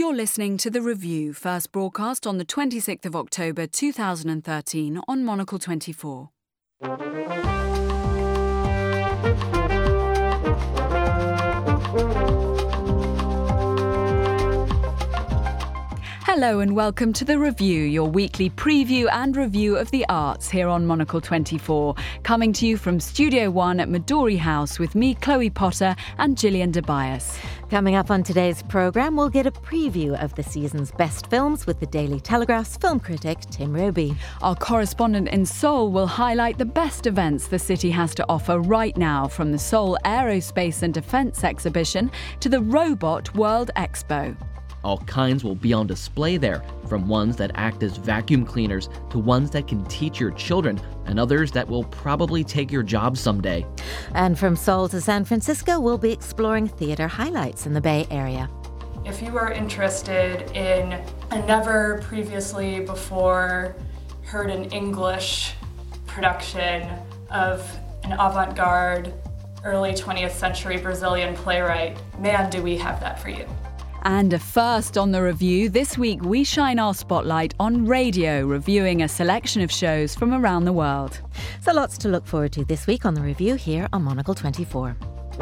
You're listening to The Review, first broadcast on the 26th of October 2013 on Monocle 24. Hello and welcome to The Review, your weekly preview and review of the arts here on Monocle 24, coming to you from Studio One at Midori House with me, Chloe Potter, and Gillian DeBias. Coming up on today's programme, we'll get a preview of the season's best films with the Daily Telegraph's film critic, Tim Robey. Our correspondent in Seoul will highlight the best events the city has to offer right now, from the Seoul Aerospace and Defence Exhibition to the Robot World Expo. All kinds will be on display there, from ones that act as vacuum cleaners to ones that can teach your children, and others that will probably take your job someday. And from Seoul to San Francisco, we'll be exploring theatre highlights in the Bay Area. If you are interested in a never previously before heard in English production of an avant-garde early 20th century Brazilian playwright, man, do we have that for you. And a first on The Review, this week we shine our spotlight on radio, reviewing a selection of shows from around the world. So lots to look forward to this week on The Review here on Monocle 24.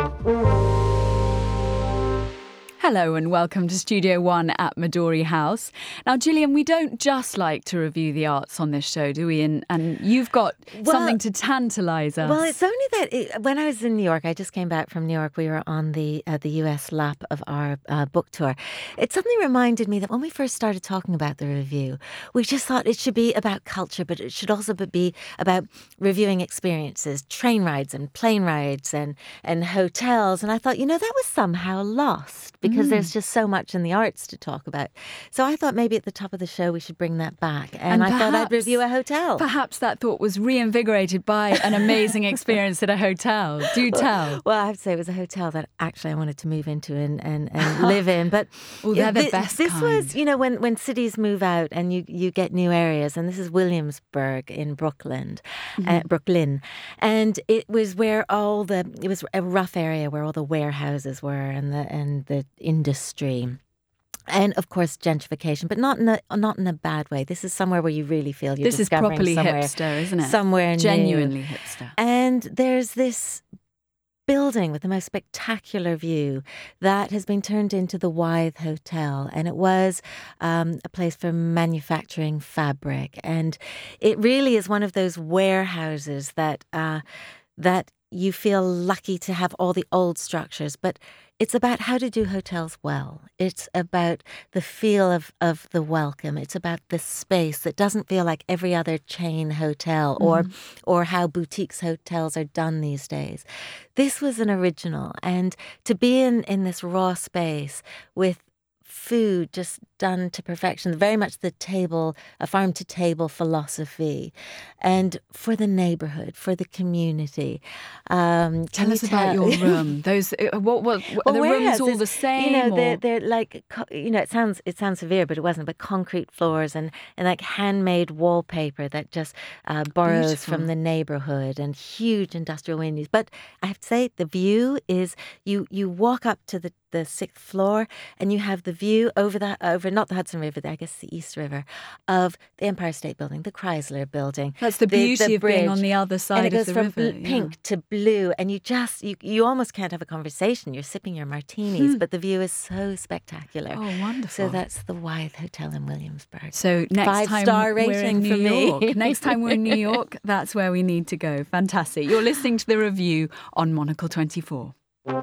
Hello and welcome to Studio One at Midori House. Now, Gillian, we don't just like to review the arts on this show, do we? And you've got something to tantalise us. Well, it's only that when I was in New York, I just came back from New York. We were on the US lap of our book tour. It suddenly reminded me that when we first started talking about the review, we just thought it should be about culture, but it should also be about reviewing experiences, train rides and plane rides and hotels. And I thought, that was somehow lost because there's just so much in the arts to talk about. So I thought maybe at the top of the show we should bring that back. And I thought I'd review a hotel. Perhaps that thought was reinvigorated by an amazing experience at a hotel. Do tell. Well, I have to say it was a hotel that actually I wanted to move into and live in. But they're the best This kind. was, when cities move out and you get new areas. And this is Williamsburg in Brooklyn. And it was where it was a rough area where all the warehouses were and the industry. And of course gentrification, but not in a bad way. This is somewhere where you really feel you're discovering this is properly somewhere, hipster, isn't it? Somewhere genuinely new. Hipster. And there's this building with the most spectacular view that has been turned into the Wythe Hotel, and it was a place for manufacturing fabric, and it really is one of those warehouses that you feel lucky to have all the old structures, but it's about how to do hotels well. It's about the feel of the welcome. It's about the space that doesn't feel like every other chain hotel or how boutiques hotels are done these days. This was an original, and to be in this raw space with food just done to perfection, very much a farm to table philosophy, and for the neighborhood, for the community. Tell us about your room. Those are the rooms all the same? They're like, it sounds severe, but it wasn't. But concrete floors and like handmade wallpaper that just borrows Beautiful. From the neighborhood, and huge industrial windows. But I have to say, the view is you walk up to the 6th floor, and you have the view over not the Hudson River, I guess the East River, of the Empire State Building, the Chrysler Building. That's the beauty of being on the other side of the river. And it goes from pink to blue, and you almost can't have a conversation. You're sipping your martinis, but the view is so spectacular. Oh, wonderful. So that's the Wythe Hotel in Williamsburg. So next time 5-star we're rating in New for me. York, next time we're in New York, that's where we need to go. Fantastic. You're listening to The Review on Monocle 24.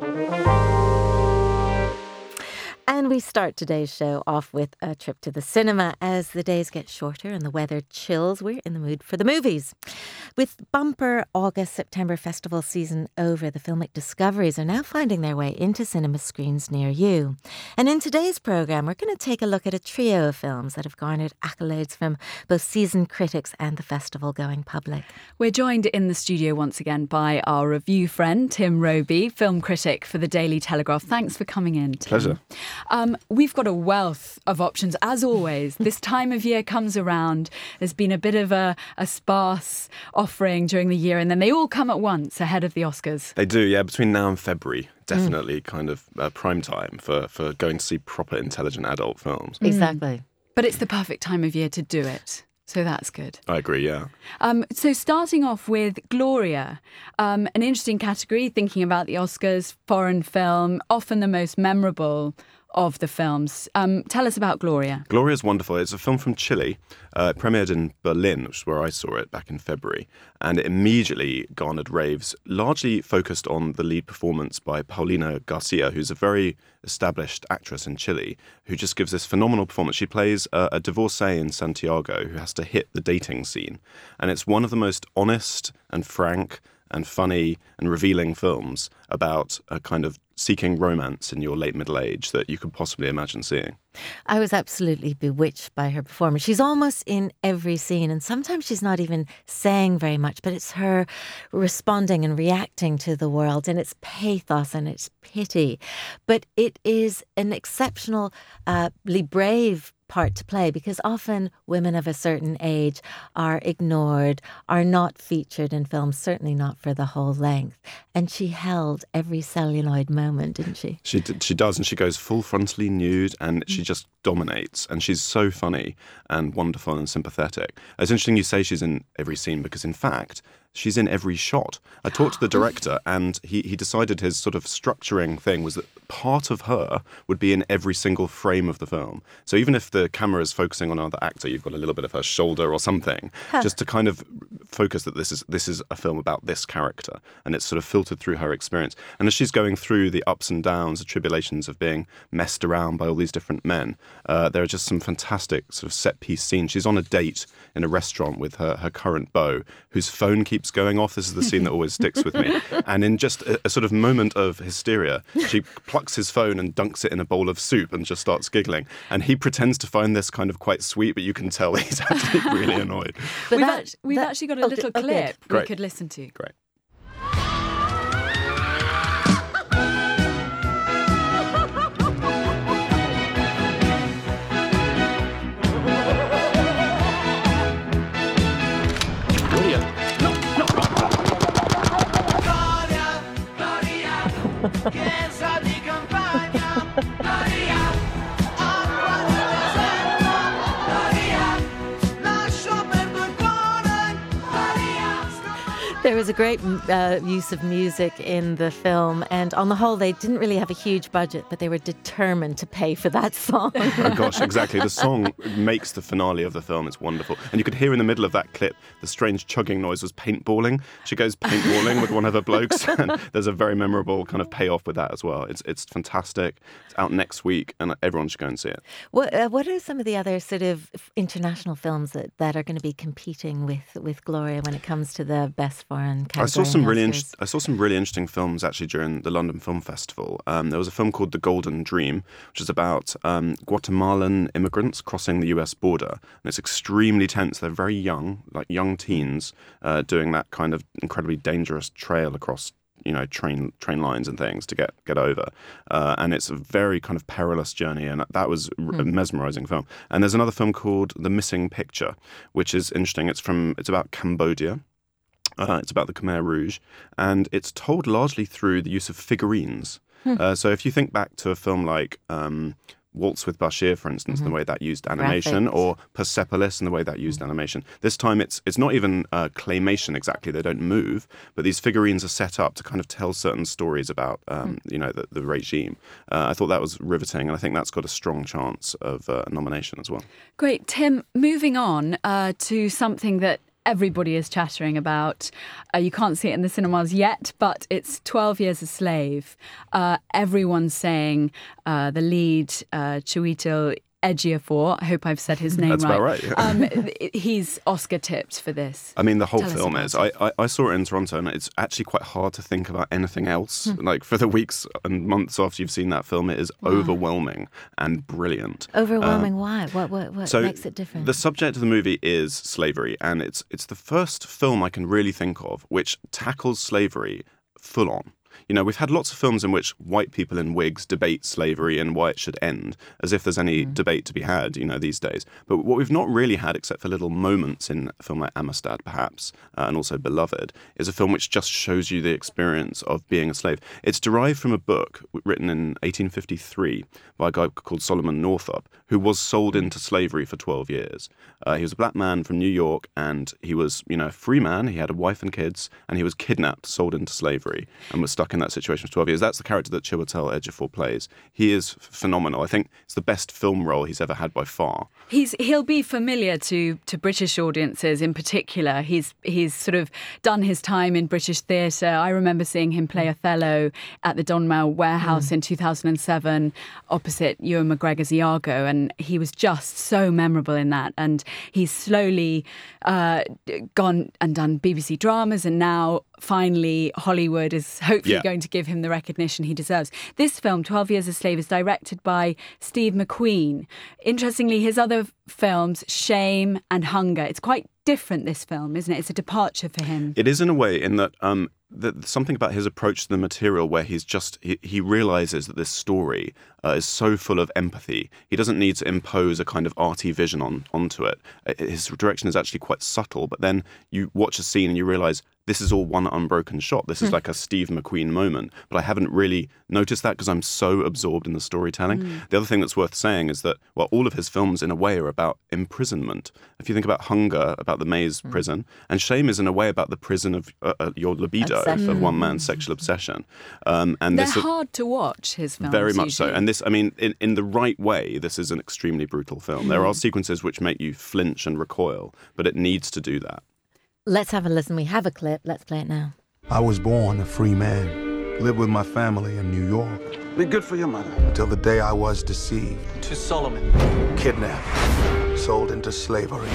And we start today's show off with a trip to the cinema. As the days get shorter and the weather chills, we're in the mood for the movies. With bumper August-September festival season over, the filmic discoveries are now finding their way into cinema screens near you. And in today's programme, we're going to take a look at a trio of films that have garnered accolades from both seasoned critics and the festival-going public. We're joined in the studio once again by our review friend, Tim Robey, film critic for the Daily Telegraph. Thanks for coming in, Tim. Pleasure. We've got a wealth of options, as always. This time of year comes around. There's been a bit of a sparse offering during the year, and then they all come at once ahead of the Oscars. They do, yeah. Between now and February, definitely kind of prime time for going to see proper, intelligent adult films. Exactly. But it's the perfect time of year to do it. So that's good. I agree, yeah. So starting off with Gloria, an interesting category, thinking about the Oscars, foreign film, often the most memorable of the films. Tell us about Gloria. Gloria's wonderful. It's a film from Chile. It premiered in Berlin, which is where I saw it back in February. And it immediately garnered raves, largely focused on the lead performance by Paulina Garcia, who's a very established actress in Chile, who just gives this phenomenal performance. She plays a divorcee in Santiago who has to hit the dating scene. And it's one of the most honest and frank and funny and revealing films about a kind of seeking romance in your late middle age that you could possibly imagine seeing. I was absolutely bewitched by her performance. She's almost in every scene, and sometimes she's not even saying very much, but it's her responding and reacting to the world, and it's pathos and it's pity. But it is an exceptionally brave part to play, because often women of a certain age are ignored, are not featured in films, certainly not for the whole length. And she held every celluloid moment, didn't she? She does, and she goes full frontally nude, and she just dominates. And she's so funny and wonderful and sympathetic. It's interesting you say she's in every scene, because in fact, she's in every shot. I talked to the director, and he decided his sort of structuring thing was that part of her would be in every single frame of the film. So even if the camera is focusing on another actor, you've got a little bit of her shoulder or something, just to kind of focus that this is a film about this character, and it's sort of filtered through her experience. And as she's going through the ups and downs, the tribulations of being messed around by all these different men, there are just some fantastic sort of set-piece scenes. She's on a date in a restaurant with her current beau, whose phone keeps going off. This is the scene that always sticks with me. And in just a sort of moment of hysteria, she plucks his phone and dunks it in a bowl of soup and just starts giggling. And he pretends to find this kind of quite sweet, but you can tell he's actually really annoyed. But we've actually got a little clip we could listen to. Great. There was a great use of music in the film, and on the whole, they didn't really have a huge budget, but they were determined to pay for that song. Oh gosh, exactly. The song makes the finale of the film. It's wonderful. And you could hear in the middle of that clip, the strange chugging noise was paintballing. She goes paintballing with one of her blokes, and there's a very memorable kind of payoff with that as well. It's fantastic. It's out next week, and everyone should go and see it. What are some of the other sort of international films that are going to be competing with Gloria when it comes to the best foreign category? I saw some really interesting films actually during the London Film Festival. There was a film called The Golden Dream, which is about Guatemalan immigrants crossing the US border, and it's extremely tense. They're very young, like young teens, doing that kind of incredibly dangerous trail across train lines and things to get over, and it's a very kind of perilous journey, and that was a mesmerizing film. And there's another film called The Missing Picture, which is interesting. It's about Cambodia. It's about the Khmer Rouge, and it's told largely through the use of figurines. So if you think back to a film like Waltz with Bashir, for instance, the way that used animation, or Persepolis and the way that used animation. This time it's not even claymation exactly, they don't move, but these figurines are set up to kind of tell certain stories about the regime. I thought that was riveting, and I think that's got a strong chance of a nomination as well. Great. Tim, moving on to something that everybody is chattering about. You can't see it in the cinemas yet, but it's 12 Years a Slave. Everyone's saying the lead, Chiwetel Ejiofor, I hope I've said his name That's right. about right. He's Oscar tipped for this. I mean, the whole Tell us film about is. it. I saw it in Toronto, and it's actually quite hard to think about anything else. Like, for the weeks and months after you've seen that film, it is overwhelming and brilliant. Overwhelming? Why? What makes it different? The subject of the movie is slavery, and it's the first film I can really think of which tackles slavery full on. we've had lots of films in which white people in wigs debate slavery and why it should end, as if there's any debate to be had, these days. But what we've not really had, except for little moments in a film like Amistad, perhaps, and also Beloved, is a film which just shows you the experience of being a slave. It's derived from a book written in 1853 by a guy called Solomon Northup, who was sold into slavery for 12 years. He was a black man from New York, and he was, a free man. He had a wife and kids, and he was kidnapped, sold into slavery, and was stuck in that situation for 12 years. That's the character that Chiwetel Ejiofor plays. He is phenomenal. I think it's the best film role he's ever had by far. He'll be familiar to British audiences in particular. He's sort of done his time in British theatre. I remember seeing him play Othello at the Donmar Warehouse in 2007 opposite Ewan McGregor's Iago, and he was just so memorable in that. And he's slowly gone and done BBC dramas, and now finally Hollywood is hopefully going to give him the recognition he deserves. This film, 12 Years a Slave, is directed by Steve McQueen. Interestingly, his other films, Shame and Hunger, it's quite different, this film, isn't it? It's a departure for him. It is in a way, in that something about his approach to the material where he realizes that this story is so full of empathy. He doesn't need to impose a kind of arty vision onto it. His direction is actually quite subtle, but then you watch a scene and you realize this is all one unbroken shot. This is like a Steve McQueen moment. But I haven't really noticed that because I'm so absorbed in the storytelling. The other thing that's worth saying is that, all of his films in a way are about imprisonment. If you think about Hunger, about the maze prison, and Shame is in a way about the prison of your libido, of one man's sexual obsession. And they're hard to watch, his films. Very much so. And this, in the right way, this is an extremely brutal film. There are sequences which make you flinch and recoil, but it needs to do that. Let's have a listen. We have a clip. Let's play it now. I was born a free man. Lived with my family in New York. Be good for your mother. Until the day I was deceived. To Solomon. Kidnapped. Sold into slavery.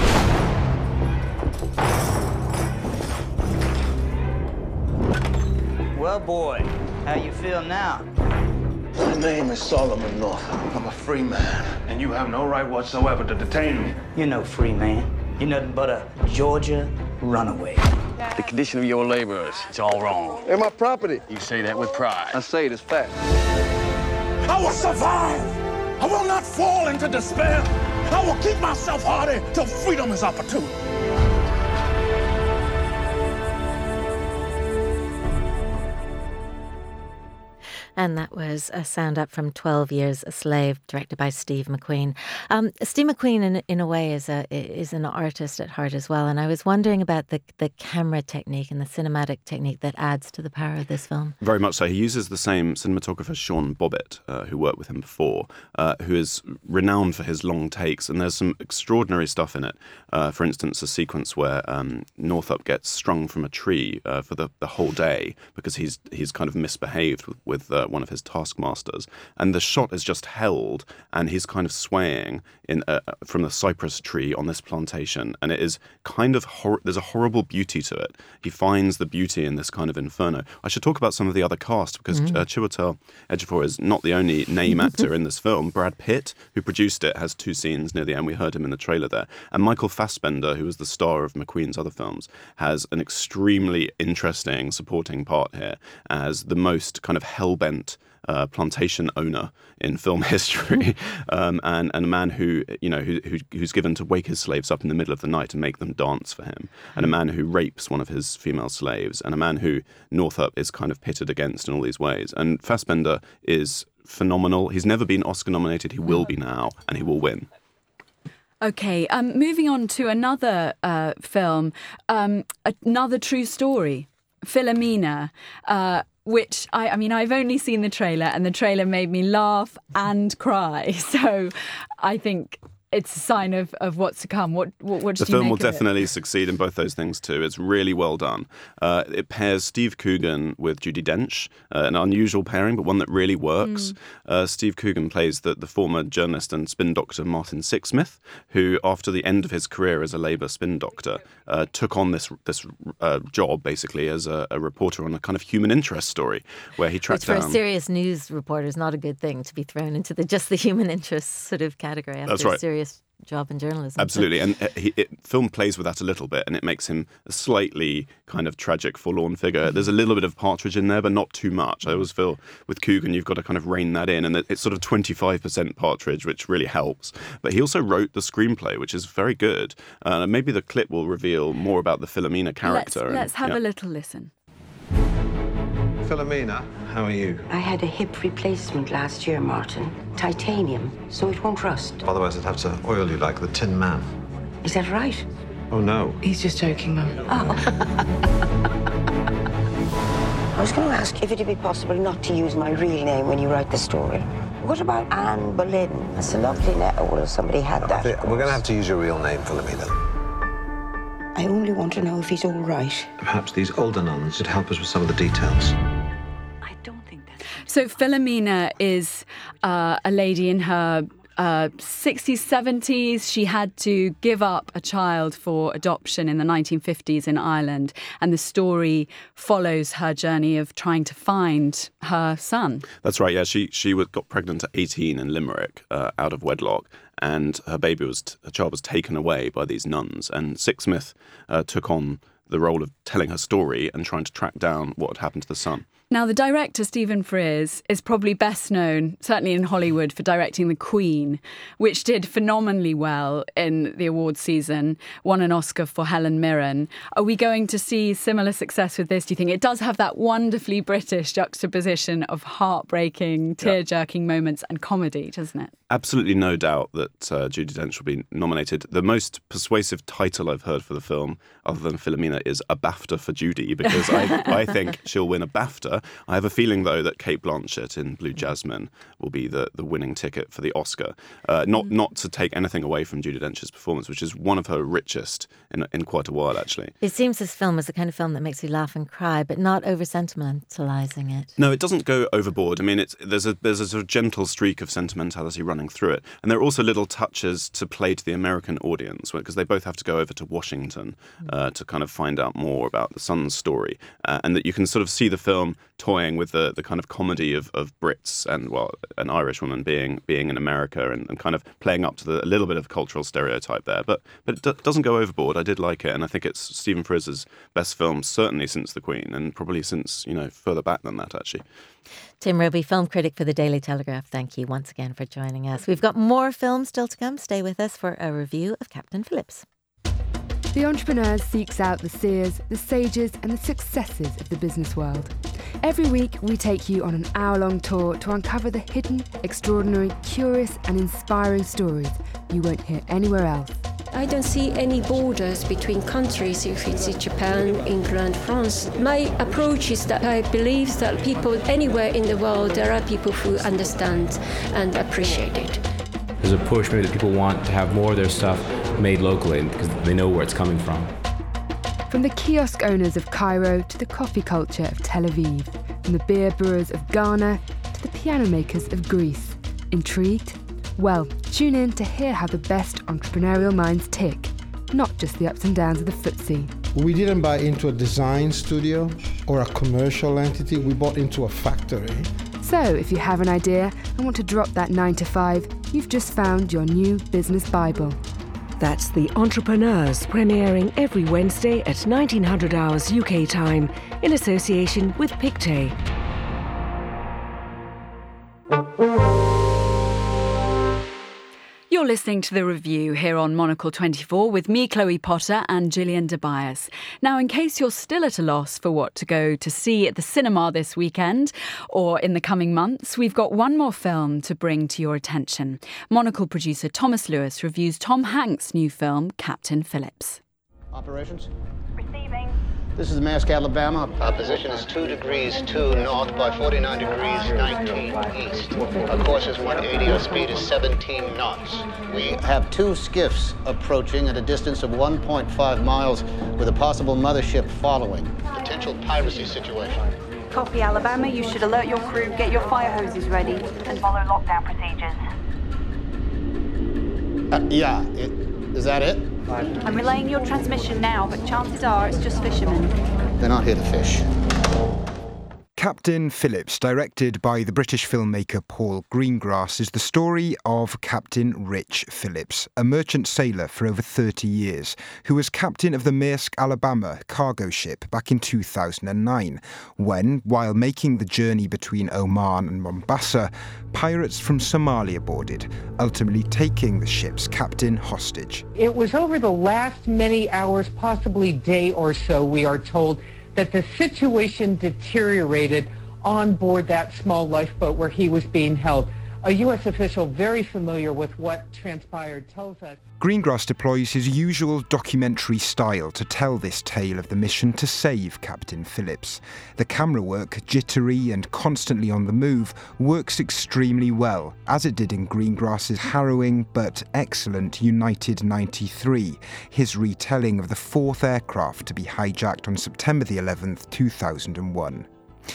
Well, boy, how you feel now? My name is Solomon Northup. I'm a free man, and you have no right whatsoever to detain me. You're no free man. You're nothing but a Georgia runaway. The condition of your laborers, it's all wrong. They're my property. You say that with pride. I say it as fact. I will survive. I will not fall into despair. I will keep myself hardy till freedom is opportune. And that was a sound up from 12 Years a Slave, directed by Steve McQueen. Steve McQueen, in a way, is an artist at heart as well. And I was wondering about the camera technique and the cinematic technique that adds to the power of this film. Very much so. He uses the same cinematographer, Sean Bobbitt, who worked with him before, who is renowned for his long takes. And there's some extraordinary stuff in it. For instance, a sequence where Northup gets strung from a tree for the whole day because he's kind of misbehaved with one of his taskmasters, and the shot is just held, and he's kind of swaying from the cypress tree on this plantation, and it is kind of there's a horrible beauty to it. He finds the beauty in this kind of inferno. I should talk about some of the other cast, because Chiwetel Ejiofor is not the only name actor in this film. Brad Pitt, who produced it, has 2 scenes near the end. We heard him in the trailer there. And Michael Fassbender, who was the star of McQueen's other films, has an extremely interesting supporting part here as the most kind of hell-bent plantation owner in film history, and a man who's given to wake his slaves up in the middle of the night and make them dance for him, and a man who rapes one of his female slaves, and a man who Northup is kind of pitted against in all these ways. And Fassbender is phenomenal. He's never been Oscar nominated. He will be now, and he will win. Okay, moving on to another film, another true story, Philomena, which, I've only seen the trailer, and the trailer made me laugh and cry. So I think it's a sign of what's to come. What do you make of it? The film will definitely succeed in both those things too. It's really well done. It pairs Steve Coogan with Judi Dench, an unusual pairing, but one that really works. Steve Coogan plays the former journalist and spin doctor Martin Sixsmith, who, after the end of his career as a Labour spin doctor, took on this job basically as a reporter on a kind of human interest story, where he tracked down. Which for a serious news reporter is not a good thing, to be thrown into just the human interest sort of category. That's right. Serious job in journalism. Absolutely, and film plays with that a little bit, and it makes him a slightly kind of tragic, forlorn figure. There's a little bit of Partridge in there, but not too much. I always feel with Coogan, you've got to kind of rein that in, and it's sort of 25% Partridge, which really helps. But he also wrote the screenplay, which is very good. Maybe the clip will reveal more about the Philomena character. Let's have a little listen. Philomena, how are you? I had a hip replacement last year, Martin. Titanium, so it won't rust. Otherwise, I'd have to oil you like the Tin Man. Is that right? Oh, no. He's just joking, Mum. Oh. I was going to ask if it'd be possible not to use my real name when you write the story. What about Anne Boleyn? That's a lovely name. Well, if somebody had that. We're going to have to use your real name, Philomena. I only want to know if he's all right. Perhaps these older nuns could help us with some of the details. So Philomena is a lady in her 60s, 70s. She had to give up a child for adoption in the 1950s in Ireland. And the story follows her journey of trying to find her son. That's right, yeah. She got pregnant at 18 in Limerick, out of wedlock. And her child was taken away by these nuns. And Sixsmith took on the role of telling her story and trying to track down what had happened to the son. Now, the director, Stephen Frears, is probably best known, certainly in Hollywood, for directing The Queen, which did phenomenally well in the awards season, won an Oscar for Helen Mirren. Are we going to see similar success with this, do you think? It does have that wonderfully British juxtaposition of heartbreaking, tear-jerking moments and comedy, doesn't it? Absolutely no doubt that Judi Dench will be nominated. The most persuasive title I've heard for the film, other than Philomena, is a BAFTA for Judi, because I think she'll win a BAFTA. I have a feeling, though, that Cate Blanchett in Blue Jasmine will be the winning ticket for the Oscar. Not to take anything away from Judi Dench's performance, which is one of her richest in quite a while, actually. It seems this film is the kind of film that makes you laugh and cry, but not over-sentimentalising it. No, it doesn't go overboard. I mean, there's a sort of gentle streak of sentimentality running through it. And there are also little touches to play to the American audience, because they both have to go over to Washington to kind of find out more about the son's story. And that you can sort of see the film toying with the kind of comedy of Brits and, well, an Irish woman being in America and kind of playing up to a little bit of cultural stereotype there. But it doesn't go overboard. I did like it, and I think it's Stephen Frears' best film, certainly since The Queen, and probably since, further back than that, actually. Tim Robey, film critic for the Daily Telegraph, thank you once again for joining us. We've got more films still to come. Stay with us for a review of Captain Phillips. The Entrepreneurs seeks out the seers, the sages and the successes of the business world. Every week we take you on an hour-long tour to uncover the hidden, extraordinary, curious and inspiring stories you won't hear anywhere else. I don't see any borders between countries, if it's Japan, England, France. My approach is that I believe that people anywhere in the world, there are people who understand and appreciate it. There's a push maybe that people want to have more of their stuff made locally because they know where it's coming from. From the kiosk owners of Cairo to the coffee culture of Tel Aviv, from the beer brewers of Ghana to the piano makers of Greece. Intrigued? Well, tune in to hear how the best entrepreneurial minds tick, not just the ups and downs of the footsie. We didn't buy into a design studio or a commercial entity, we bought into a factory. So, if you have an idea and want to drop that 9 to 5, you've just found your new business Bible. That's The Entrepreneurs, premiering every Wednesday at 1900 hours UK time in association with Pictet. You're listening to The Review here on Monocle 24 with me, Chloe Potter, and Gillian Tobias. Now, in case you're still at a loss for what to go to see at the cinema this weekend or in the coming months, we've got one more film to bring to your attention. Monocle producer Thomas Lewis reviews Tom Hanks' new film, Captain Phillips. Operations? Receiving. This is Maersk, Alabama. Our position is 2 degrees 2 north by 49 degrees 19 east. Our course is 180, our speed is 17 knots. We have 2 skiffs approaching at a distance of 1.5 miles with a possible mothership following. Potential piracy situation. Copy, Alabama. You should alert your crew, get your fire hoses ready, and follow lockdown procedures. Is that it? I'm relaying your transmission now, but chances are it's just fishermen. They're not here to fish. Captain Phillips, directed by the British filmmaker Paul Greengrass, is the story of Captain Rich Phillips, a merchant sailor for over 30 years, who was captain of the Maersk Alabama cargo ship back in 2009, when, while making the journey between Oman and Mombasa, pirates from Somalia boarded, ultimately taking the ship's captain hostage. It was over the last many hours, possibly day or so, we are told, that the situation deteriorated on board that small lifeboat where he was being held. A U.S. official very familiar with what transpired tells us. Greengrass deploys his usual documentary style to tell this tale of the mission to save Captain Phillips. The camera work, jittery and constantly on the move, works extremely well, as it did in Greengrass's harrowing but excellent United 93, his retelling of the fourth aircraft to be hijacked on September the 11th, 2001.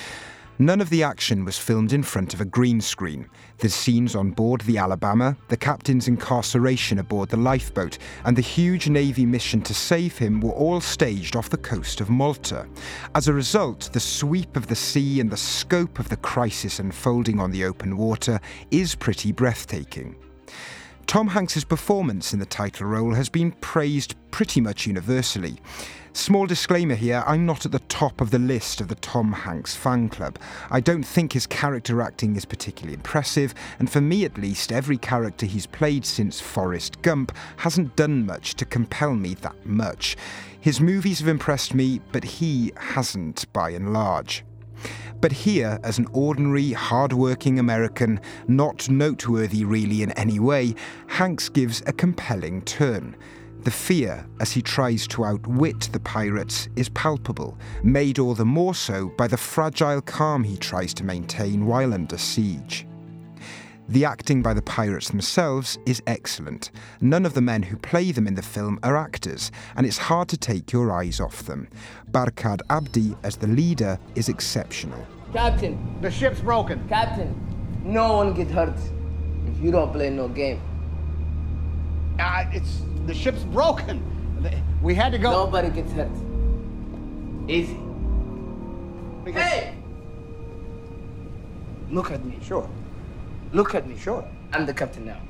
None of the action was filmed in front of a green screen. The scenes on board the Alabama, the captain's incarceration aboard the lifeboat, and the huge Navy mission to save him were all staged off the coast of Malta. As a result, the sweep of the sea and the scope of the crisis unfolding on the open water is pretty breathtaking. Tom Hanks's performance in the title role has been praised pretty much universally. Small disclaimer here, I'm not at the top of the list of the Tom Hanks fan club. I don't think his character acting is particularly impressive, and for me at least, every character he's played since Forrest Gump hasn't done much to compel me that much. His movies have impressed me, but he hasn't by and large. But here, as an ordinary, hard-working American, not noteworthy really in any way, Hanks gives a compelling turn. The fear, as he tries to outwit the pirates, is palpable, made all the more so by the fragile calm he tries to maintain while under siege. The acting by the pirates themselves is excellent. None of the men who play them in the film are actors, and it's hard to take your eyes off them. Barkhad Abdi, as the leader, is exceptional. Captain, the ship's broken. Captain, no one get hurt if you don't play no game. The ship's broken. We had to go. Nobody gets hurt. Easy. Hey! Look at me. Sure. Look at me. Sure. I'm the captain now.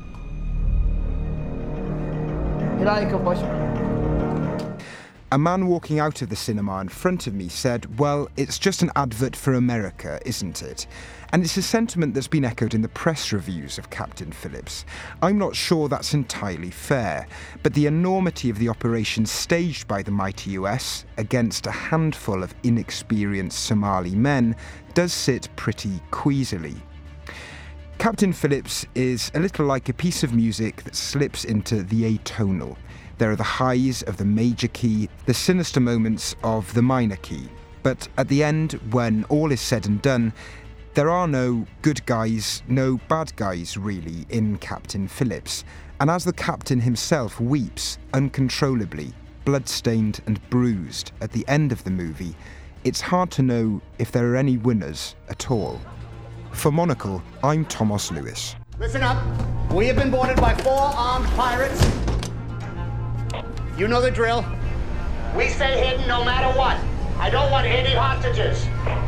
Ilaika Bashar. A man walking out of the cinema in front of me said, well, it's just an advert for America, isn't it? And it's a sentiment that's been echoed in the press reviews of Captain Phillips. I'm not sure that's entirely fair, but the enormity of the operation staged by the mighty US against a handful of inexperienced Somali men does sit pretty queasily. Captain Phillips is a little like a piece of music that slips into the atonal. There are the highs of the major key, the sinister moments of the minor key. But at the end, when all is said and done, there are no good guys, no bad guys really in Captain Phillips. And as the captain himself weeps uncontrollably, blood-stained and bruised at the end of the movie, it's hard to know if there are any winners at all. For Monocle, I'm Thomas Lewis. Listen up. We have been boarded by 4 armed pirates. You know the drill. We stay hidden no matter what. I don't want any hostages.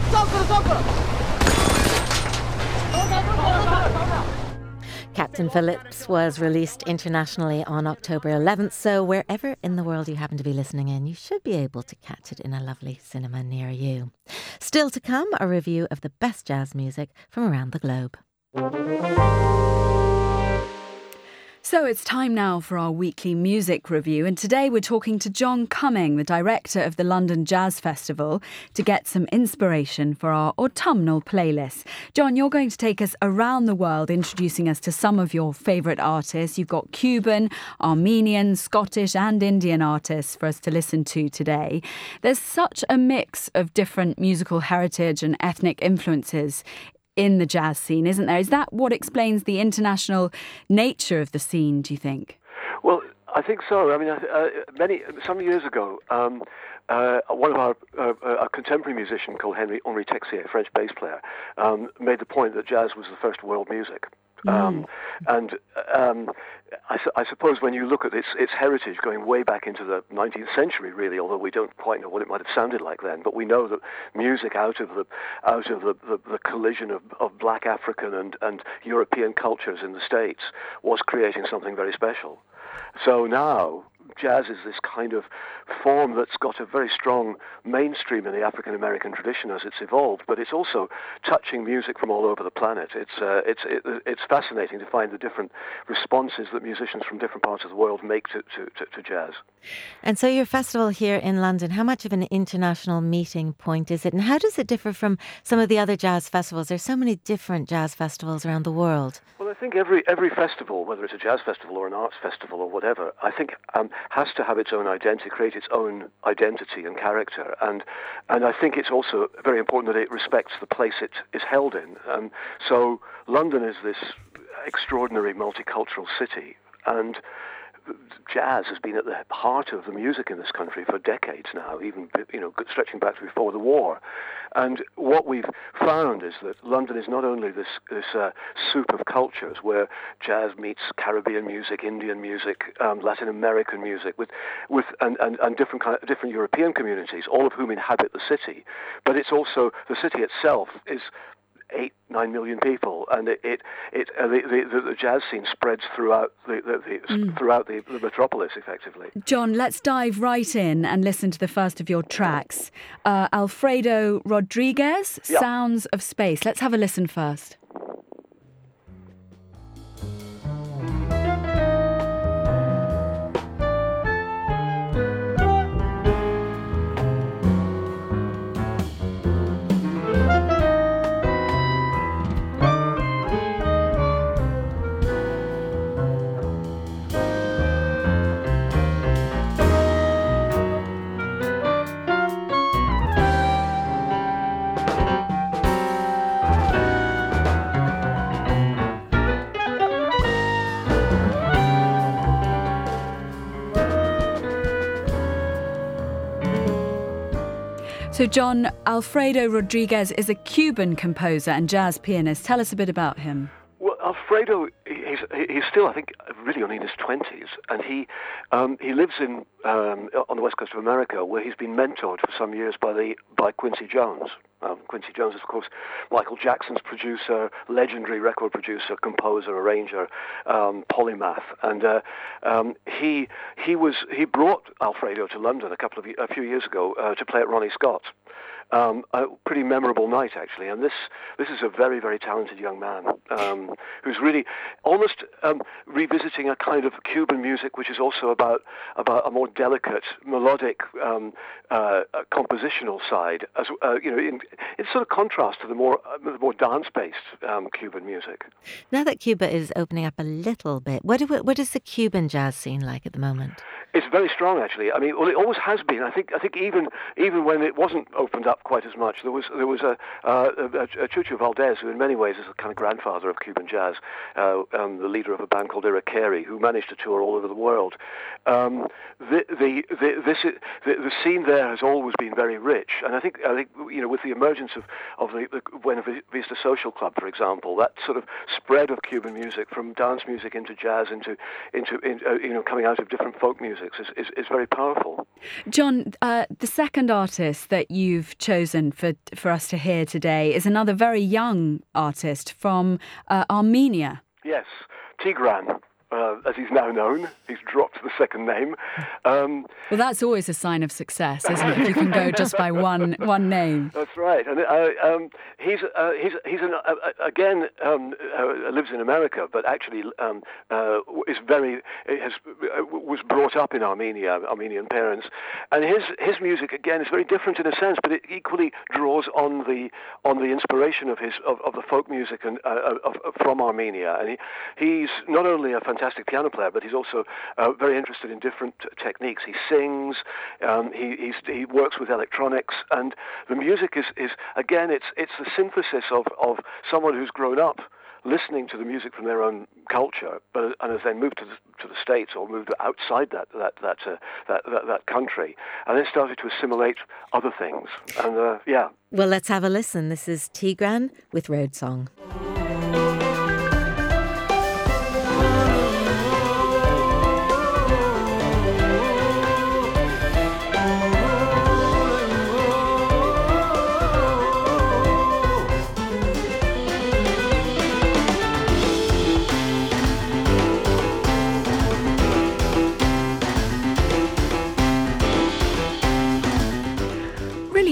Captain Phillips was released internationally on October 11th, so wherever in the world you happen to be listening in, you should be able to catch it in a lovely cinema near you. Still to come, a review of the best jazz music from around the globe. So it's time now for our weekly music review, and today we're talking to John Cumming, the director of the London Jazz Festival, to get some inspiration for our autumnal playlist. John, you're going to take us around the world, introducing us to some of your favourite artists. You've got Cuban, Armenian, Scottish and Indian artists for us to listen to today. There's such a mix of different musical heritage and ethnic influences in the jazz scene, isn't there? Is that what explains the international nature of the scene, do you think? Well, I think so. I mean, some years ago, one of our a contemporary musician called Henri Texier, a French bass player, made the point that jazz was the first world music. I suppose when you look at its heritage going way back into the 19th century, really, although we don't quite know what it might have sounded like then, but we know that music out of the collision of black African and European cultures in the States was creating something very special. So now jazz is this kind of form that's got a very strong mainstream in the African American tradition as it's evolved, but it's also touching music from all over the planet. It's fascinating to find the different responses that musicians from different parts of the world make to jazz. And so your festival here in London, how much of an international meeting point is it, and how does it differ from some of the other jazz festivals? There's so many different jazz festivals around the world. Well, I think every festival, whether it's a jazz festival or an arts festival or whatever, I think has to have its own identity, create its own identity and character. And I think it's also very important that it respects the place it is held in. So London is this extraordinary multicultural city, and jazz has been at the heart of the music in this country for decades now, even stretching back to before the war. And what we've found is that London is not only this soup of cultures where jazz meets Caribbean music, Indian music, Latin American music, and different European communities, all of whom inhabit the city, but it's also the city itself is 8-9 million people, and the jazz scene spreads throughout the metropolis, effectively. John, let's dive right in and listen to the first of your tracks, Alfredo Rodriguez, Sounds of Space. Let's have a listen first. So, John, Alfredo Rodriguez is a Cuban composer and jazz pianist. Tell us a bit about him. Well, Alfredo, he's still, I think, really only in his 20s, and he lives on the west coast of America, where he's been mentored for some years by Quincy Jones. Quincy Jones is, of course, Michael Jackson's producer, legendary record producer, composer, arranger, polymath, and he brought Alfredo to London a few years ago to play at Ronnie Scott's. A pretty memorable night, actually, and this is a very, very talented young man who's really almost revisiting a kind of Cuban music, which is also about a more delicate, melodic, compositional side, as in sort of contrast to the more dance-based Cuban music. Now that Cuba is opening up a little bit, what is the Cuban jazz scene like at the moment? It's very strong, actually. I mean, well, it always has been. I think even when it wasn't opened up quite as much, there was a Chucho Valdez, who in many ways is the kind of grandfather of Cuban jazz, the leader of a band called Irakere, who managed to tour all over the world. The scene there has always been very rich, and I think with the emergence of the Buena Vista Social Club, for example, that sort of spread of Cuban music from dance music into jazz into coming out of different folk music is very powerful. John, the second artist that you've chosen for us to hear today is another very young artist from Armenia. Yes, Tigran. As he's now known, he's dropped the second name. Well, that's always a sign of success, isn't it? If you can go just by one name. That's right, and he's lives in America, but actually was brought up in Armenia, Armenian parents, and his music again is very different in a sense, but it equally draws on the inspiration of the folk music and from Armenia, and he's not only a fantastic piano player, but he's also very interested in different techniques. He sings, he works with electronics, and the music is again, it's the synthesis of someone who's grown up listening to the music from their own culture, and has then moved to the States or moved outside that country, and then started to assimilate other things. And Well, let's have a listen. This is Tigran with Road Song.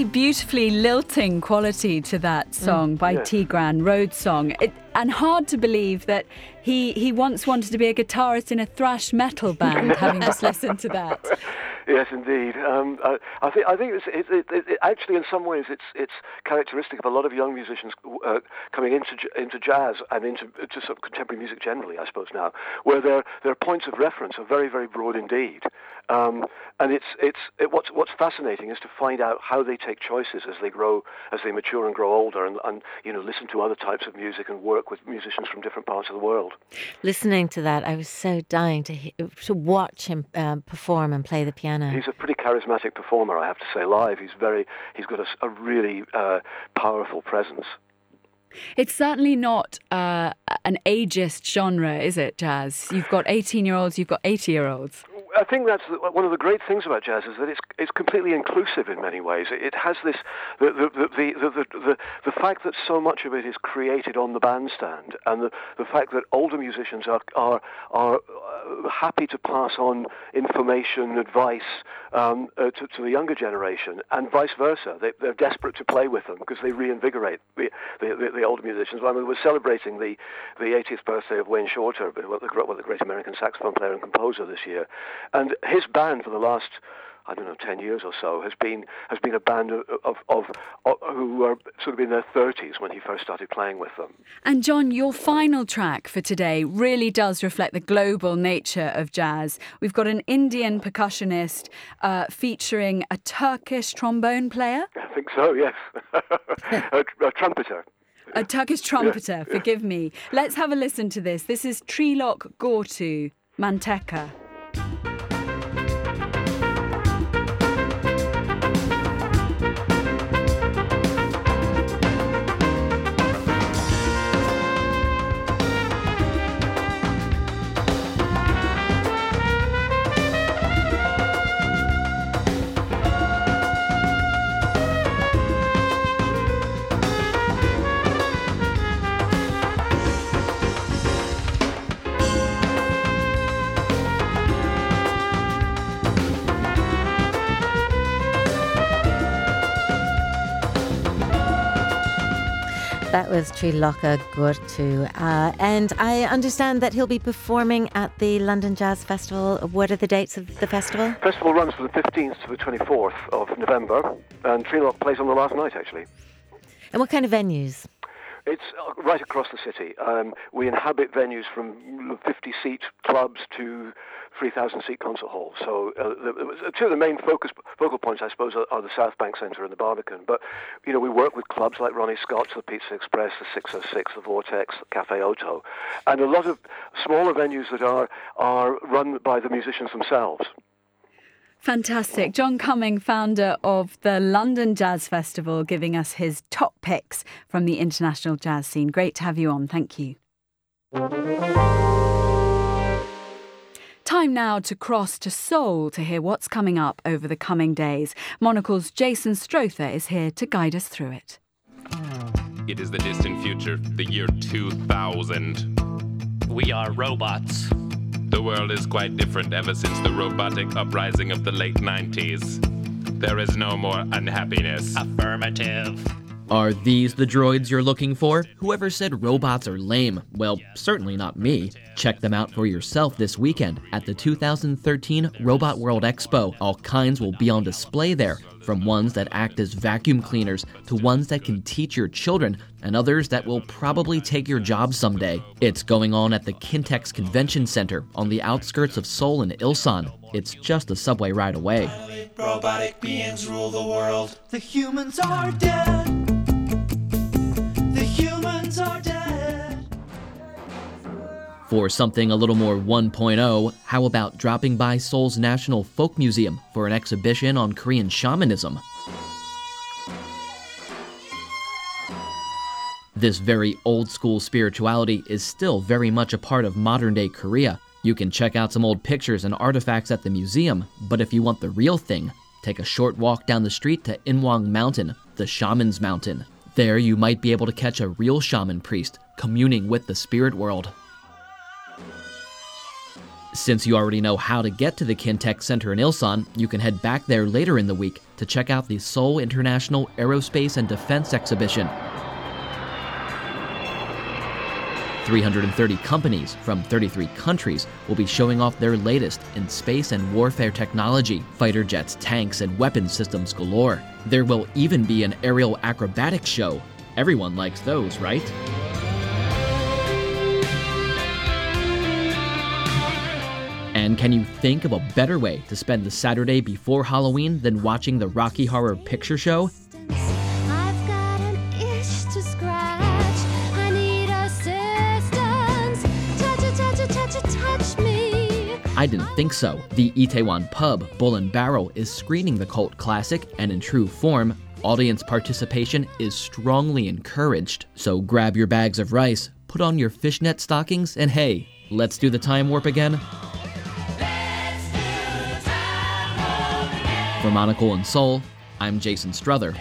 beautifully lilting quality to that song by Tigran, Road Song. And hard to believe that he once wanted to be a guitarist in a thrash metal band, having just listened to that. Yes, indeed. I think it's actually, in some ways, it's characteristic of a lot of young musicians coming into jazz and into sort of contemporary music generally, I suppose now, where their points of reference are very, very broad indeed. And what's fascinating is to find out how they take choices as they grow, as they mature and grow older, and listen to other types of music and work with musicians from different parts of the world. Listening to that, I was so dying to watch him perform and play the piano. He's a pretty charismatic performer, I have to say. Live, he's got a really powerful presence. It's certainly not an ageist genre, is it, jazz? You've got 18-year-olds, you've got 80-year-olds. I think that's one of the great things about jazz, is that it's completely inclusive in many ways. It has this the fact that so much of it is created on the bandstand, and the fact that older musicians are happy to pass on information, advice to the younger generation, and vice versa. They're desperate to play with them because they reinvigorate the older musicians. I mean, we're celebrating the 80th birthday of Wayne Shorter, the great American saxophone player and composer, this year. And his band for the last, 10 years or so has been a band of who were sort of in their 30s when he first started playing with them. And John, your final track for today really does reflect the global nature of jazz. We've got an Indian percussionist featuring a Turkish trombone player. I think so, yes. a trumpeter. A Turkish trumpeter, forgive me. Let's have a listen to this. This is Trilok Gortu, Manteka. That was Triloka Gortu. And I understand that he'll be performing at the London Jazz Festival. What are the dates of the festival? The festival runs from the 15th to the 24th of November, and Trilok plays on the last night, actually. And what kind of venues? It's right across the city. We inhabit venues from 50-seat clubs to 3,000-seat concert halls. So two of the main focal points, I suppose, are the South Bank Centre and the Barbican. But, we work with clubs like Ronnie Scott's, the Pizza Express, the 606, the Vortex, the Café Otto, and a lot of smaller venues that are run by the musicians themselves. Fantastic. John Cumming, founder of the London Jazz Festival, giving us his top picks from the international jazz scene. Great to have you on. Thank you. Time now to cross to Seoul to hear what's coming up over the coming days. Monocle's Jason Strother is here to guide us through it. It is the distant future, the year 2000. We are robots. The world is quite different ever since the robotic uprising of the late 90s. There is no more unhappiness. Affirmative. Are these the droids you're looking for? Whoever said robots are lame? Well, certainly not me. Check them out for yourself this weekend at the 2013 Robot World Expo. All kinds will be on display there, from ones that act as vacuum cleaners to ones that can teach your children, and others that will probably take your job someday. It's going on at the Kintex Convention Center on the outskirts of Seoul and Ilsan. It's just a subway ride away. Robotic beings rule the world. The humans are dead. The humans are dead. For something a little more 1.0, how about dropping by Seoul's National Folk Museum for an exhibition on Korean shamanism? This very old-school spirituality is still very much a part of modern-day Korea. You can check out some old pictures and artifacts at the museum, but if you want the real thing, take a short walk down the street to Inwang Mountain, the Shaman's Mountain. There you might be able to catch a real shaman priest communing with the spirit world. Since you already know how to get to the Kintec Center in Ilsan, you can head back there later in the week to check out the Seoul International Aerospace and Defense Exhibition. 330 companies from 33 countries will be showing off their latest in space and warfare technology, fighter jets, tanks, and weapons systems galore. There will even be an aerial acrobatics show. Everyone likes those, right? And can you think of a better way to spend the Saturday before Halloween than watching the Rocky Horror Picture Show? I didn't think so. The Itaewon pub, Bull and Barrel, is screening the cult classic, and in true form, audience participation is strongly encouraged. So grab your bags of rice, put on your fishnet stockings, and hey, let's do the time warp again. For Monocle in Seoul, I'm Jason Struther.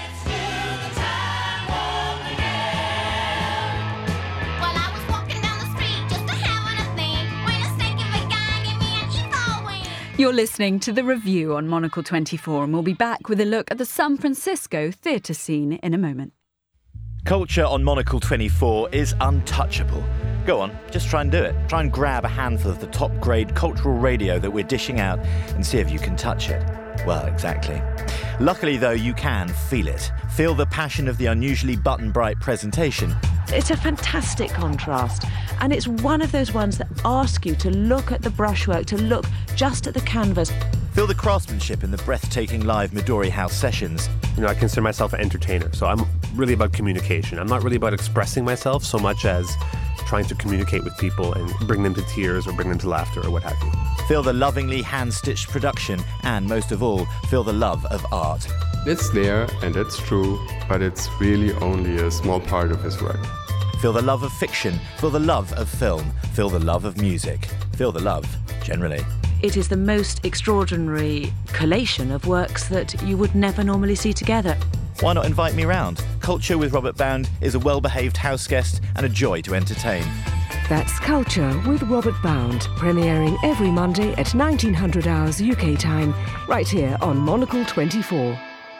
You're listening to The Review on Monocle 24, and we'll be back with a look at the San Francisco theatre scene in a moment. Culture on Monocle 24 is untouchable. Go on, just try and do it. Try and grab a handful of the top-grade cultural radio that we're dishing out and see if you can touch it. Well, exactly. Luckily, though, you can feel it. Feel the passion of the unusually button-bright presentation. It's a fantastic contrast, and it's one of those ones that ask you to look at the brushwork, to look just at the canvas. Feel the craftsmanship in the breathtaking live Midori House sessions. You know, I consider myself an entertainer, so I'm really about communication. I'm not really about expressing myself so much as trying to communicate with people and bring them to tears or bring them to laughter or what have you. Feel the lovingly hand-stitched production, and most of all, feel the love of art. It's there, and it's true, but it's really only a small part of his work. Feel the love of fiction, feel the love of film, feel the love of music, feel the love, generally. It is the most extraordinary collation of works that you would never normally see together. Why not invite me round? Culture with Robert Bound is a well-behaved house guest and a joy to entertain. That's Culture with Robert Bound, premiering every Monday at 1900 hours UK time, right here on Monocle 24.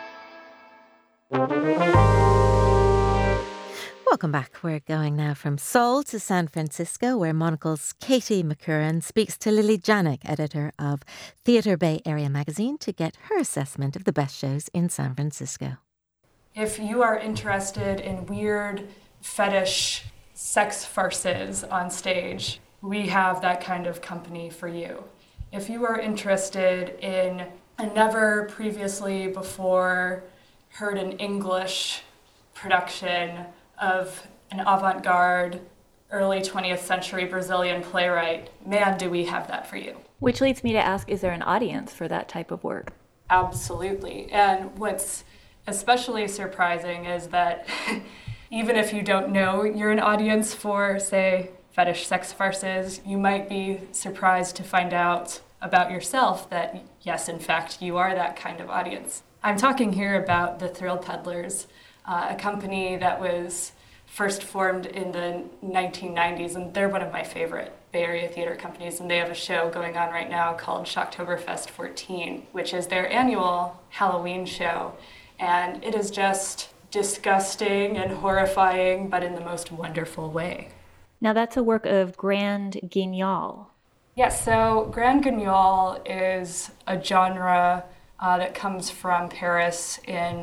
Welcome back. We're going now from Seoul to San Francisco, where Monocle's Katie McCurran speaks to Lily Janik, editor of Theatre Bay Area magazine, to get her assessment of the best shows in San Francisco. If you are interested in weird fetish sex farces on stage, we have that kind of company for you. If you are interested in a never previously before heard in English production of an avant-garde, early 20th century Brazilian playwright, man, do we have that for you. Which leads me to ask, is there an audience for that type of work? Absolutely. And what's especially surprising is that even if you don't know you're an audience for, say, fetish sex farces, you might be surprised to find out about yourself that, yes, in fact, you are that kind of audience. I'm talking here about the Thrill Peddlers, a company that was first formed in the 1990s, and they're one of my favorite Bay Area theater companies, and they have a show going on right now called Shocktoberfest 14, which is their annual Halloween show, and it is just disgusting and horrifying, but in the most wonderful way. Now that's a work of Grand Guignol. Yes, so Grand Guignol is a genre that comes from Paris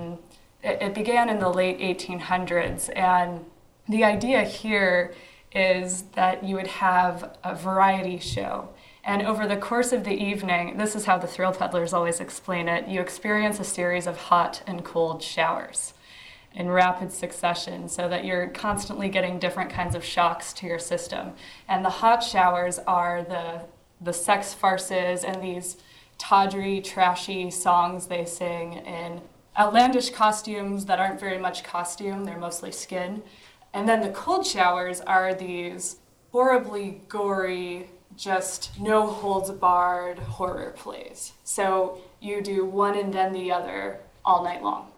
it began in the late 1800s, and the idea here is that you would have a variety show. And over the course of the evening, this is how the Thrill Peddlers always explain it, you experience a series of hot and cold showers in rapid succession so that you're constantly getting different kinds of shocks to your system. And the hot showers are the sex farces and these tawdry, trashy songs they sing in outlandish costumes that aren't very much costume, they're mostly skin. And then the cold showers are these horribly gory, just no holds barred horror plays. So you do one and then the other all night long.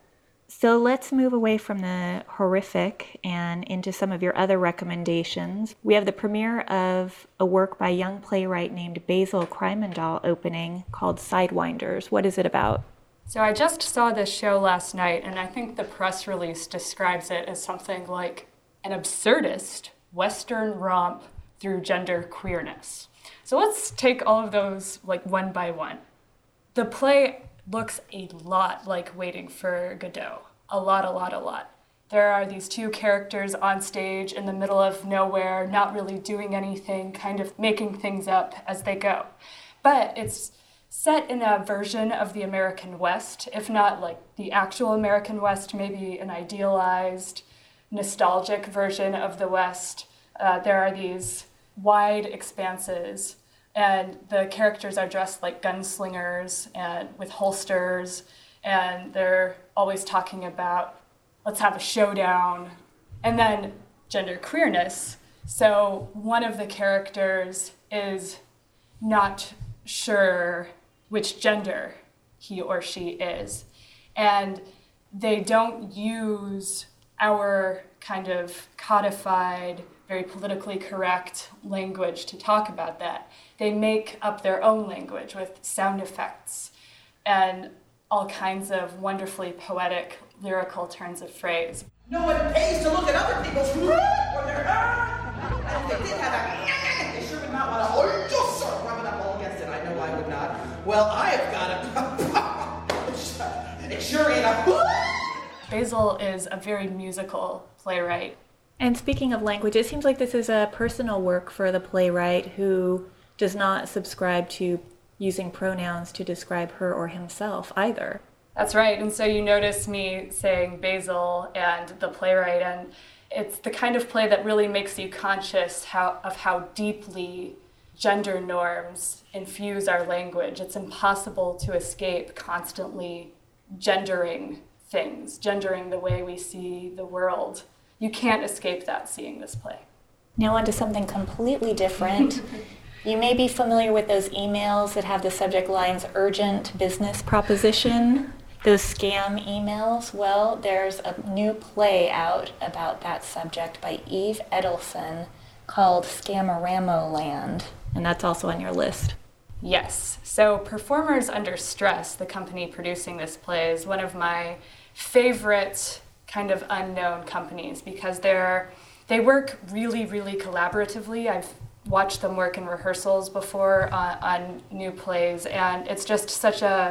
So let's move away from the horrific and into some of your other recommendations. We have the premiere of a work by a young playwright named Basil Kreimendahl opening called Sidewinders. What is it about? So I just saw this show last night, and I think the press release describes it as something like an absurdist Western romp through gender queerness. So let's take all of those like one by one. The play looks a lot like Waiting for Godot. A lot. There are these two characters on stage in the middle of nowhere, not really doing anything, kind of making things up as they go. But it's set in a version of the American West, if not like the actual American West, maybe an idealized, nostalgic version of the West. There are these wide expanses, and the characters are dressed like gunslingers and with holsters, and they're always talking about, let's have a showdown. And then gender queerness. So one of the characters is not sure which gender he or she is. And they don't use our kind of codified, very politically correct language to talk about that. They make up their own language with sound effects and all kinds of wonderfully poetic, lyrical turns of phrase. No one pays to look at other people's when they're and if they did have a they sure would not want to just sort of rub it up all against it. I know I would not. Well, I have got a sure enough. Basil is a very musical playwright. And speaking of language, it seems like this is a personal work for the playwright who does not subscribe to using pronouns to describe her or himself either. That's right, and so you notice me saying Basil and the playwright, and it's the kind of play that really makes you conscious of how deeply gender norms infuse our language. It's impossible to escape constantly gendering things, gendering the way we see the world. You can't escape that seeing this play. Now on to something completely different. You may be familiar with those emails that have the subject lines urgent business proposition, those scam emails. Well, there's a new play out about that subject by Eve Edelson called Scamorama Land, and that's also on your list. Yes. So Performers Under Stress, the company producing this play, is one of my favorite kind of unknown companies because they work really, really collaboratively. I've watched them work in rehearsals before on new plays, and it's just such an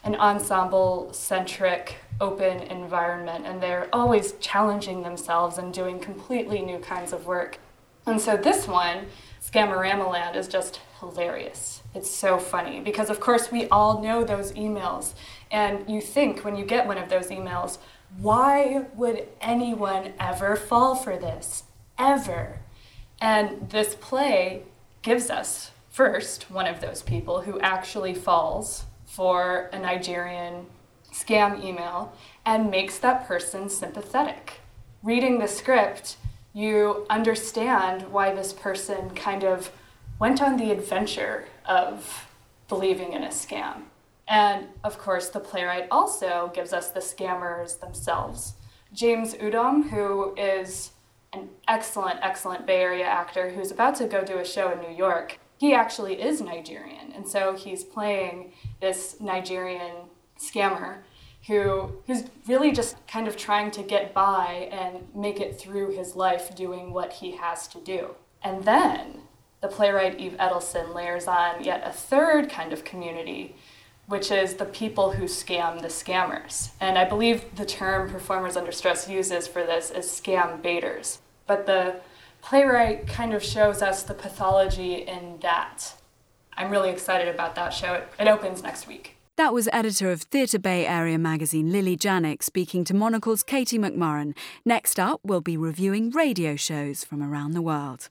ensemble-centric, open environment, and they're always challenging themselves and doing completely new kinds of work. And so this one, Scamorama Land, is just hilarious. It's so funny because, of course, we all know those emails, and you think when you get one of those emails, why would anyone ever fall for this? Ever? And this play gives us, first, one of those people who actually falls for a Nigerian scam email and makes that person sympathetic. Reading the script, you understand why this person kind of went on the adventure of believing in a scam. And, of course, the playwright also gives us the scammers themselves. James Udom, who is an excellent Bay Area actor who's about to go do a show in New York, he actually is Nigerian. And so he's playing this Nigerian scammer who's really just kind of trying to get by and make it through his life doing what he has to do. And then the playwright Eve Edelson layers on yet a third kind of community, which is the people who scam the scammers. And I believe the term Performers Under Stress uses for this is scam baiters. But the playwright kind of shows us the pathology in that. I'm really excited about that show. It opens next week. That was editor of Theatre Bay Area magazine Lily Janik speaking to Monocle's Katie McMurran. Next up, we'll be reviewing radio shows from around the world.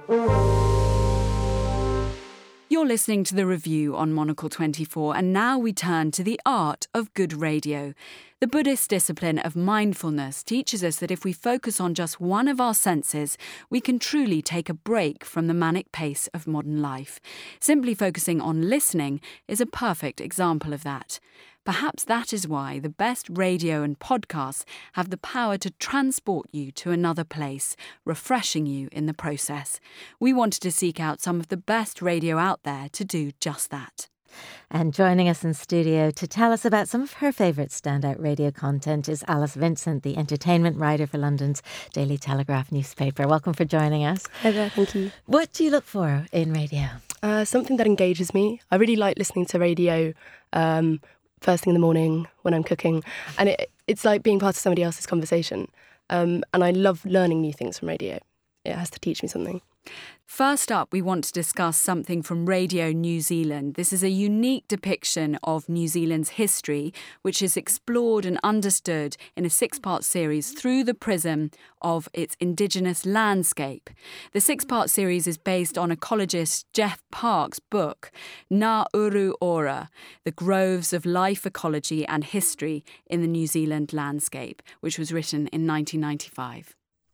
You're listening to The Review on Monocle 24, and now we turn to the art of good radio. The Buddhist discipline of mindfulness teaches us that if we focus on just one of our senses, we can truly take a break from the manic pace of modern life. Simply focusing on listening is a perfect example of that. Perhaps that is why the best radio and podcasts have the power to transport you to another place, refreshing you in the process. We wanted to seek out some of the best radio out there to do just that. And joining us in studio to tell us about some of her favourite standout radio content is Alice Vincent, the entertainment writer for London's Daily Telegraph newspaper. Welcome for joining us. Hi there, thank you. What do you look for in radio? Something that engages me. I really like listening to radio first thing in the morning when I'm cooking. And it's like being part of somebody else's conversation. And I love learning new things from radio. It has to teach me something. First up, we want to discuss something from Radio New Zealand. This is a unique depiction of New Zealand's history, which is explored and understood in a 6-part series through the prism of its indigenous landscape. The 6-part series is based on ecologist Jeff Park's book, Ngā Uru Ora, The Groves of Life Ecology and History in the New Zealand Landscape, which was written in 1995.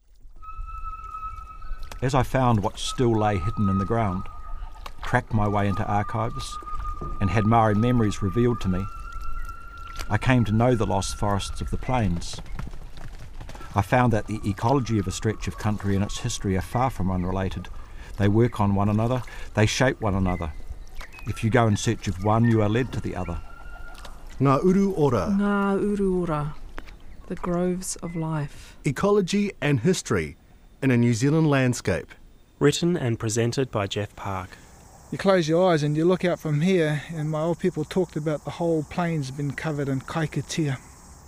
As I found what still lay hidden in the ground, tracked my way into archives, and had Maori memories revealed to me, I came to know the lost forests of the plains. I found that the ecology of a stretch of country and its history are far from unrelated. They work on one another, they shape one another. If you go in search of one, you are led to the other. Ngā Uru Ora. Ngā Uru Ora. The Groves of Life. Ecology and History in a New Zealand Landscape. Written and presented by Jeff Park. You close your eyes and you look out from here, and my old people talked about the whole plains being covered in kaikatea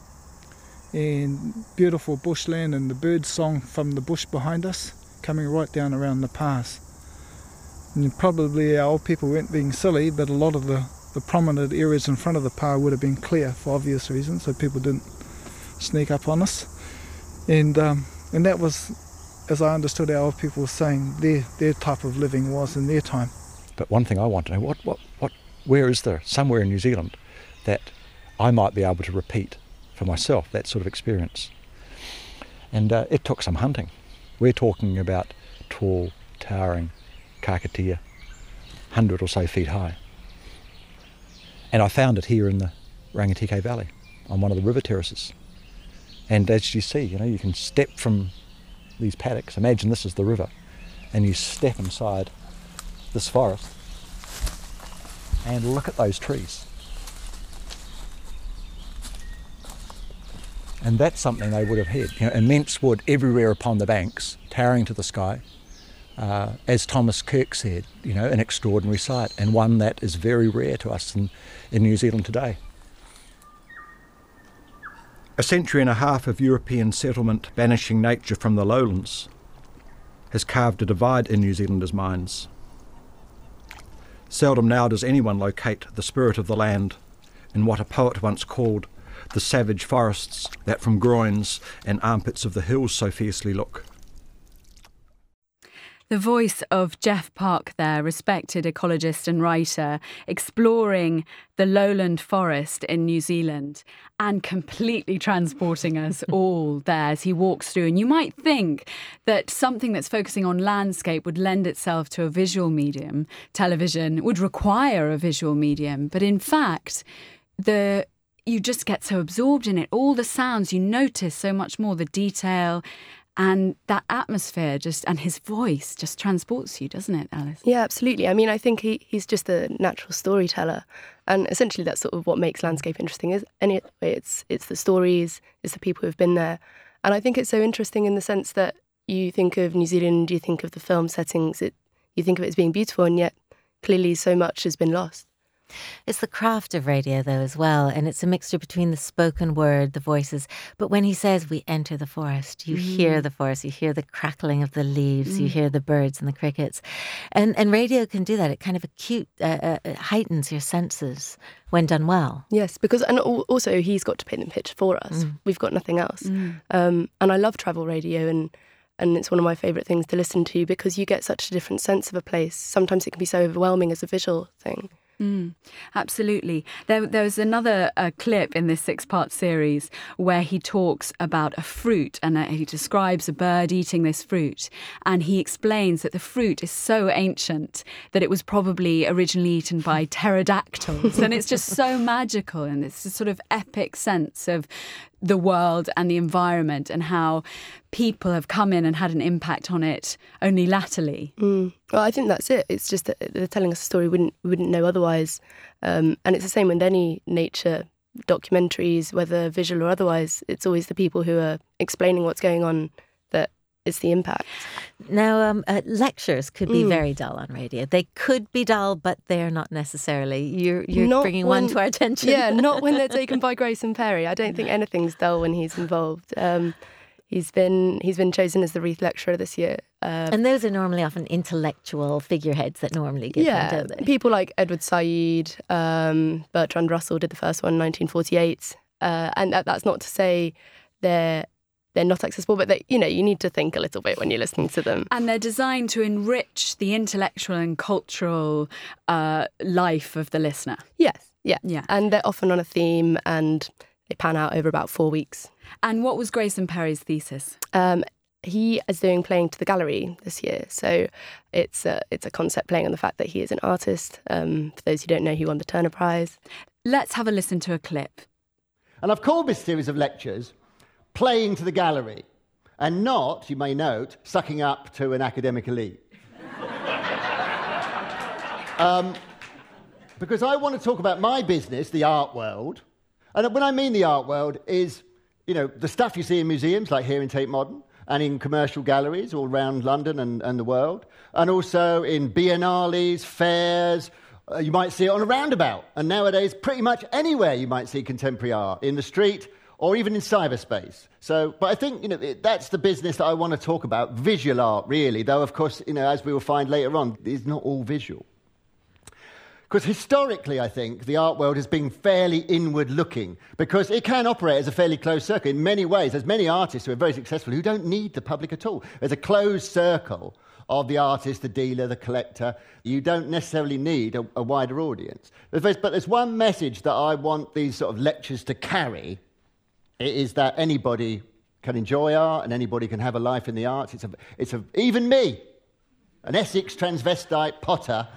and beautiful bushland and the bird song from the bush behind us coming right down around the pass. And probably our old people weren't being silly, but a lot of the prominent areas in front of the pa would have been clear for obvious reasons, so people didn't sneak up on us. And that was, as I understood our old people saying, their type of living was in their time. But one thing I want to know, where is there somewhere in New Zealand that I might be able to repeat for myself, that sort of experience? And it took some hunting. We're talking about tall, towering kakatea, 100 or so feet high. And I found it here in the Rangitikei Valley, on one of the river terraces. And as you see, you can step from these paddocks. Imagine this is the river, and you step inside this forest and look at those trees. And that's something they would have had. Immense wood everywhere upon the banks, towering to the sky. As Thomas Kirk said, an extraordinary sight, and one that is very rare to us in New Zealand today. A century and a half of European settlement banishing nature from the lowlands has carved a divide in New Zealanders' minds. Seldom now does anyone locate the spirit of the land in what a poet once called the savage forests that from groins and armpits of the hills so fiercely look. The voice of Jeff Park there, respected ecologist and writer, exploring the lowland forest in New Zealand and completely transporting us all there as he walks through. And you might think that something that's focusing on landscape would lend itself to a visual medium. Television would require a visual medium. But in fact, you just get so absorbed in it. All the sounds, you notice so much more, the detail. And that atmosphere and his voice just transports you, doesn't it, Alice? Yeah, absolutely. I mean, I think he's just a natural storyteller. And essentially that's sort of what makes landscape interesting. Anyway, it's the stories, it's the people who've been there. And I think it's so interesting in the sense that you think of New Zealand, you think of the film settings, you think of it as being beautiful, and yet clearly so much has been lost. It's the craft of radio, though, as well, and it's a mixture between the spoken word, the voices. But when he says we enter the forest, you hear the forest, you hear the crackling of the leaves, you hear the birds and the crickets. And radio can do that. It kind of heightens your senses when done well. Yes, and also he's got to paint the picture for us. We've got nothing else. And I love travel radio, and it's one of my favourite things to listen to because you get such a different sense of a place. Sometimes it can be so overwhelming as a visual thing. Absolutely. There was another clip in this 6-part series where he talks about a fruit, and he describes a bird eating this fruit, and he explains that the fruit is so ancient that it was probably originally eaten by pterodactyls, and it's just so magical, and it's a sort of epic sense of the world and the environment and how people have come in and had an impact on it only latterly. Well, I think that's it. It's just that they're telling us a story we wouldn't know otherwise. And it's the same with any nature documentaries, whether visual or otherwise. It's always the people who are explaining what's going on that is the impact. Now, lectures could be very dull on radio. They could be dull, but they're not necessarily. You're bringing one to our attention. Yeah, not when they're taken by Grayson Perry. I don't think anything's dull when he's involved. He's been chosen as the Reith Lecturer this year. And those are normally often intellectual figureheads that normally get them, don't they? People like Edward Said, Bertrand Russell did the first one in 1948. And that's not to say they're not accessible, but you need to think a little bit when you're listening to them. And they're designed to enrich the intellectual and cultural life of the listener. Yes, yeah. And they're often on a theme, and they pan out over about 4 weeks. And what was Grayson Perry's thesis? He is doing Playing to the Gallery this year. So it's a concept playing on the fact that he is an artist. For those who don't know, he won the Turner Prize. Let's have a listen to a clip. And I've called this series of lectures Playing to the Gallery, and not, you may note, sucking up to an academic elite. Because I want to talk about my business, the art world. And when I mean the art world is, the stuff you see in museums, like here in Tate Modern, and in commercial galleries all around London and the world, and also in biennales, fairs. You might see it on a roundabout, and nowadays pretty much anywhere you might see contemporary art, in the street or even in cyberspace. But I think, that's the business that I want to talk about, visual art, really, though, of course, as we will find later on, it's not all visual. Because historically, I think, the art world has been fairly inward-looking, because it can operate as a fairly closed circle in many ways. There's many artists who are very successful who don't need the public at all. There's a closed circle of the artist, the dealer, the collector. You don't necessarily need a wider audience. But there's one message that I want these sort of lectures to carry. It is that anybody can enjoy art and anybody can have a life in the arts. Even me, an Essex transvestite potter,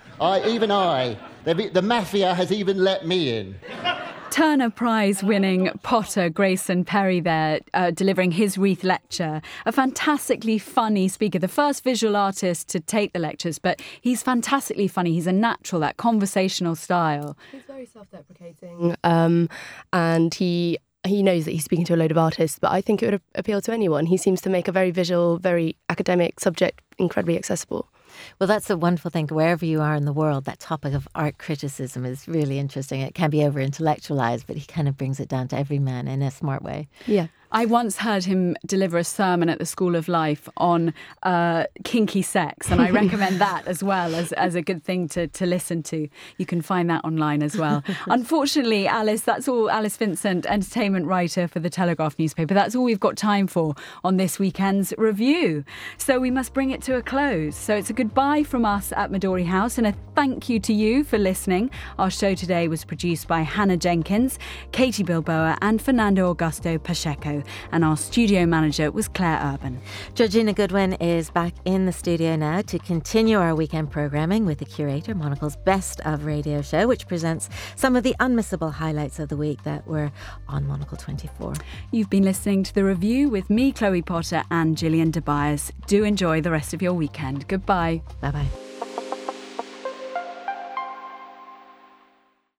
the mafia has even let me in. Turner Prize-winning potter Grayson Perry there, delivering his Reith lecture. A fantastically funny speaker, the first visual artist to take the lectures, but he's fantastically funny. He's a natural, that conversational style. He's very self-deprecating, and he knows that he's speaking to a load of artists, but I think it would appeal to anyone. He seems to make a very visual, very academic subject incredibly accessible. Well, that's the wonderful thing. Wherever you are in the world, that topic of art criticism is really interesting. It can be over-intellectualised, but he kind of brings it down to every man in a smart way. Yeah. I once heard him deliver a sermon at the School of Life on kinky sex, and I recommend that as well as a good thing to listen to. You can find that online as well. Unfortunately, Alice, that's all. Alice Vincent, entertainment writer for the Telegraph newspaper. That's all we've got time for on this weekend's review. So we must bring it to a close. So it's a goodbye from us at Midori House and a thank you to you for listening. Our show today was produced by Hannah Jenkins, Katie Bilboa and Fernando Augusto Pacheco. And our studio manager was Claire Urban. Georgina Goodwin is back in the studio now to continue our weekend programming with the Curator, Monocle's Best of Radio show, which presents some of the unmissable highlights of the week that were on Monocle 24. You've been listening to The Review with me, Chloe Potter, and Gillian Tobias. Do enjoy the rest of your weekend. Goodbye. Bye-bye.